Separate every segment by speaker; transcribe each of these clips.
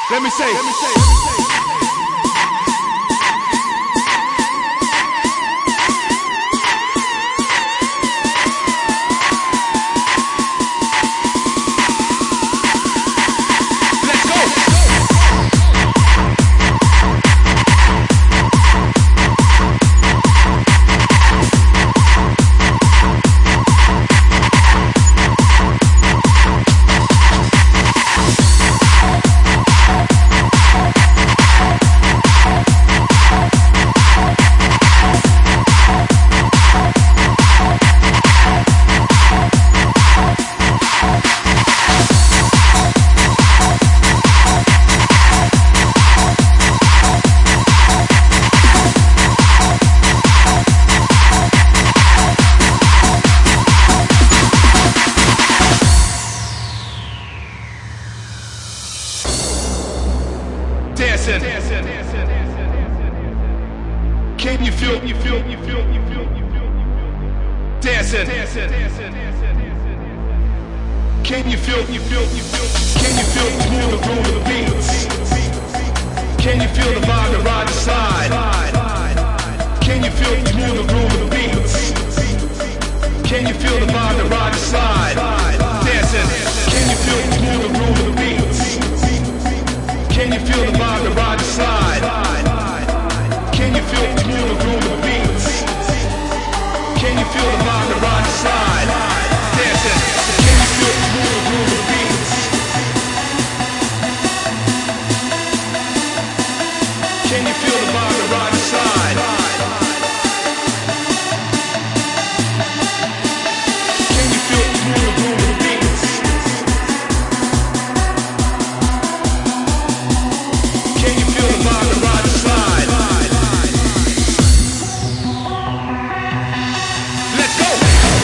Speaker 1: Let me say. Dancing. Can you feel? Dancing. Can you feel? Can you feel the groove of the beats? Can you feel the vibe that rides the side? Can you feel the groove of the beats? Can you feel the vibe that rides the side? Dancing. Can you feel the groove of the beats? Can you feel the vibe that rides the side? Can you feel the groove of the beats? Can you feel the vibe that rides the side? Dancing. Can you feel the groove of the beats? Can you feel the vibe that rides the side? Can you feel the groove of the beats? Can you feel the vibe that rides the side? Let's go!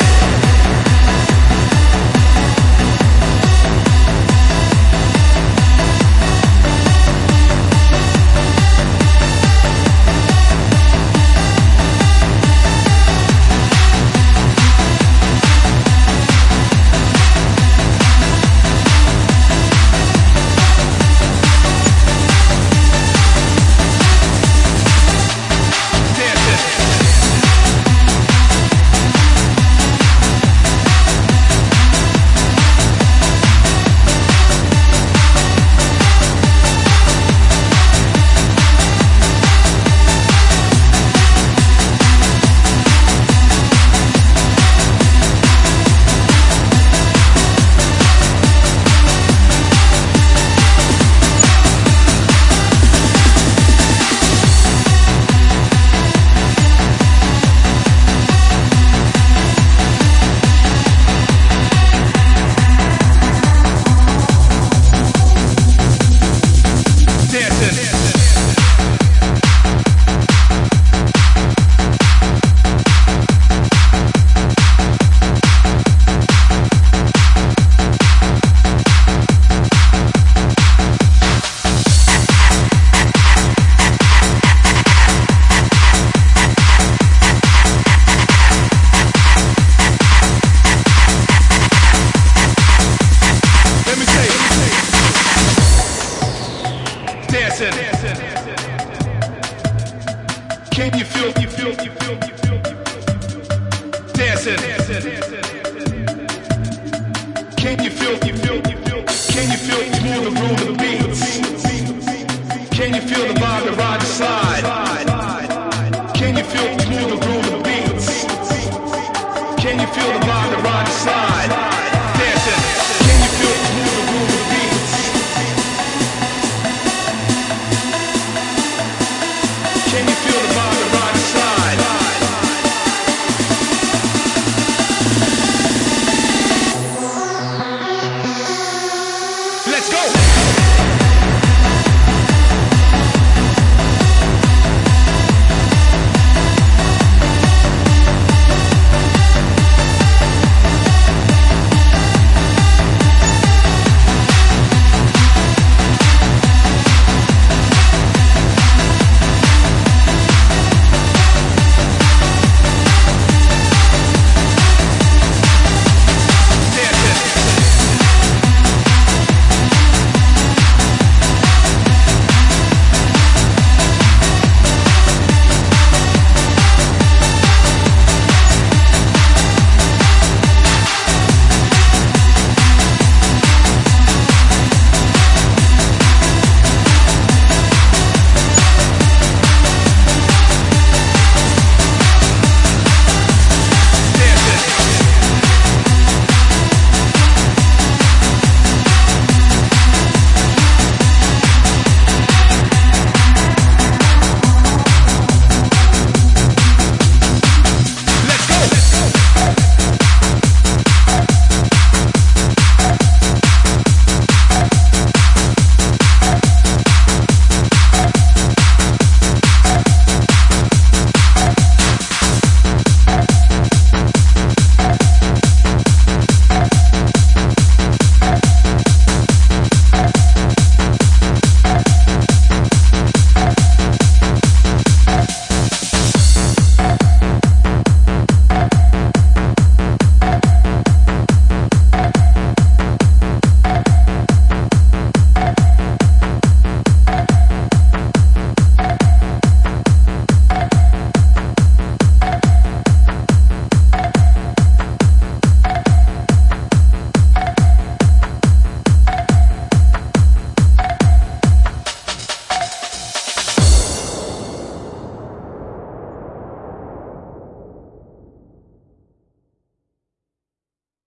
Speaker 1: Dancing. Can you feel? Dancing. Can you feel? Can you feel?